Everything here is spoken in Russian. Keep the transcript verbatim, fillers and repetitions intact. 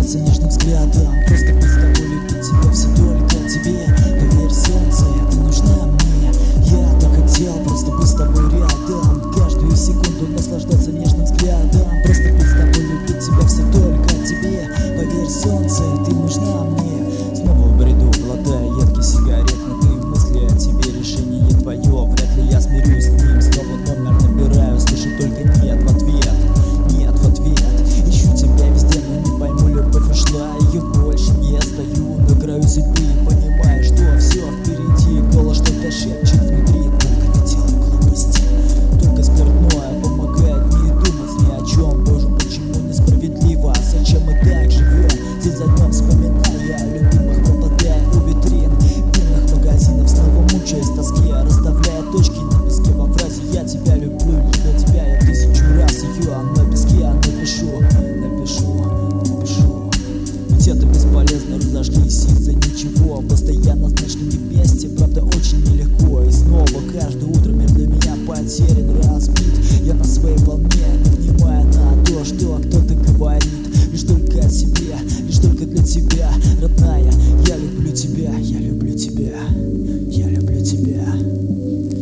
наслаждаться нежным взглядом. Просто быть с тобой, любить тебя, все только тебе. Поверь, солнце, ты нужна мне. Я так хотел просто быть с тобой рядом, каждую секунду наслаждаться нежным взглядом. Просто быть с тобой, любить тебя, все только тебе. Поверь, солнце, ты нужна мне. Снова в бреду, глотая едкий сигаретный дым. Мысли о тебе, решение твое, вряд ли я смирюсь с ним. Снова номер набираю, слышу только нет в ответ. Нет в ответ. Ищу тебя везде, но не пойму, любовь ушла. Ее больше не стою на краю судьбы и понимаю, что все впереди. Голос что-то шепчет внутри, только не делай глупости. Только спиртное помогает не думать ни о чем. Боже, почему несправедливо? Зачем мы так живем? День за днем вспоминая любимых, пропадая у витрин винных магазинов, снова мучаясь в тоске, расставляя точки на песке во фразе «Я тебя люблю, для тебя я тысячу раз ее». А на песке я напишу, напишу, напишу. Ведь это бесполезно, разошлись из-за ничего. Постоянно, знаешь, не вместе, правда очень нелегко. И снова каждое утро мир для меня потерян, разбит. Я на своей волне, не внимая на то, что кто-то говорит. Лишь только о себе, лишь только для тебя, родная. Я люблю тебя, я люблю тебя, я люблю тебя.